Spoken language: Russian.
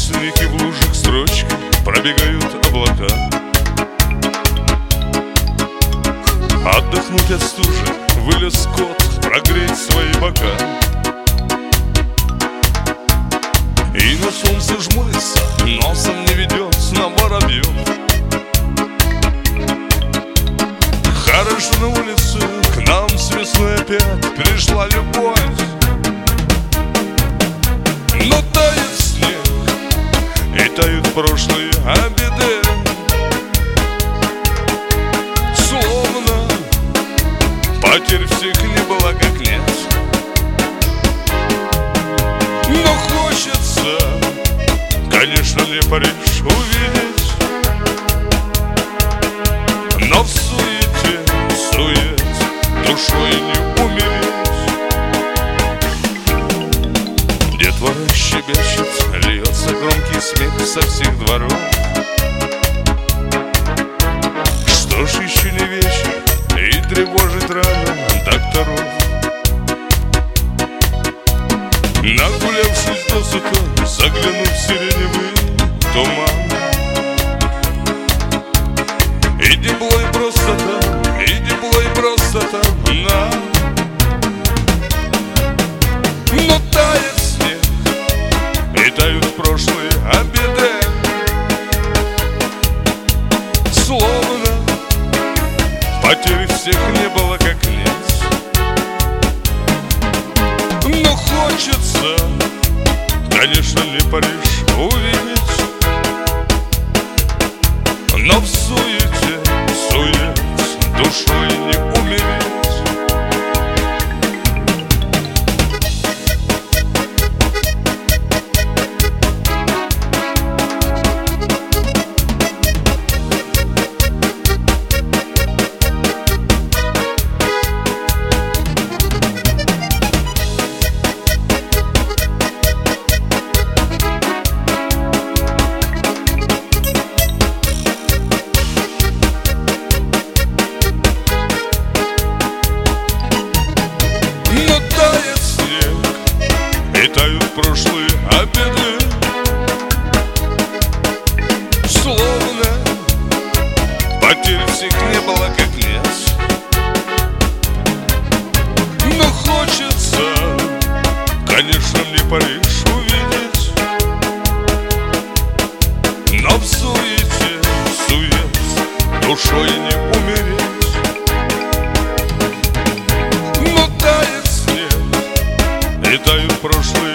Путешественники в лужах строчкой пробегают облака. Отдохнуть от стужи вылез кот, прогреть свои бока. И на солнце жмурится, носом не ведет на воробьев. Хорошо на улице, к нам с весной опять пришла любовь. Но тает снег, и тают прошлые обиды. Словно потерь всех не было, как нет. Но хочется, конечно, не Париж увидеть. Но в суете, душой не умереть. Детвора щебечет, льется громкий смех со всех дворов. Что ж, еще не вечер, и тревожит рано докторов. Нагулявшись досыта, заглянув в сиреневый туман. И тепло, и простота, и тепло, и простота нам. Но тает снег, и тают прошлые обиды. Словно потерь всех не было, как нет. Но хочется, конечно, не Париж увидеть. Но в суете, душой не умереть. И тают прошлые обиды. Словно потерь всех не было, как нет. Но хочется, конечно, мне Париж увидеть. Но в суете, душой не умереть. Но тает снег, и тают прошлые